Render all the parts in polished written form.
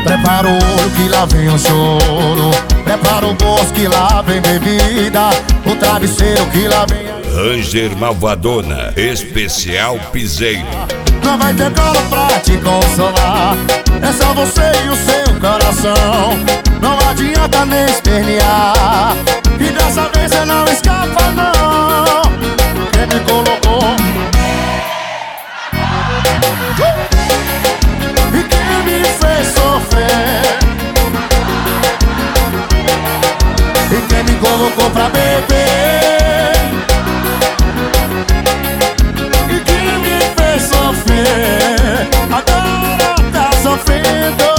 Prepara o olho que lá vem o choro. Prepara o bolso que lá vem bebida. O travesseiro que lá vem Ranger Malvadona, especial piseiro. Não vai ter colo pra te consolar. É só você e o seu coração. Não adianta nem espernear. E dessa vez você não escapa não. Quem me colocou e quem me fez sofrer, e quem me colocou pra beber, e quem me fez sofrer, agora tá sofrendo.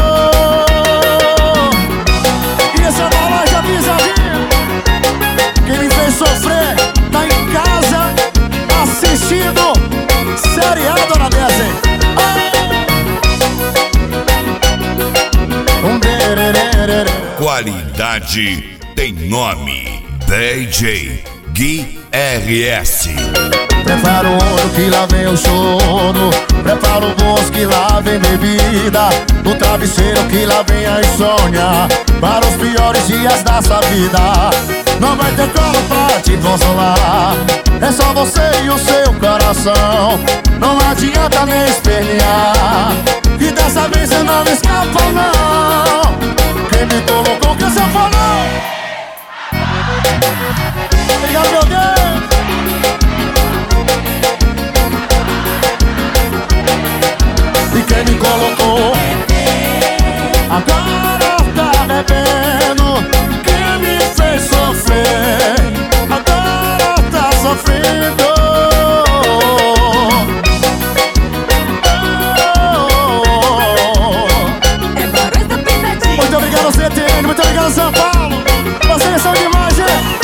E essa bola já pisadinha. Quem me fez sofrer tá em casa assistindo seriado na mesa, hein? Qualidade tem nome. DJ Gui RS. Prepara o olho que lá vem o choro. Prepara o bolso que lá vem bebida. O travesseiro que lá vem a insônia. Para os piores dias dessa vida. Não vai ter colo pra te consolar. É só você e o seu coração. Não adianta nem espernear. E dessa vez você não escapa não. Quem me colocou que você falou? Obrigado, meu Deus. E quem me colocou agora tá bebendo. Quem me fez sofrer agora tá sofrendo. Muito obrigado, CTN, muito obrigado, São Paulo. Vocês são demais, gente.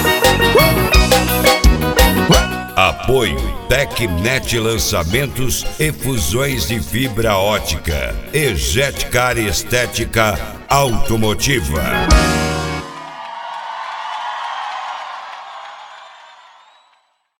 Apoio Tecnet Lançamentos e Fusões de Fibra Ótica. E Jetcar Estética Automotiva.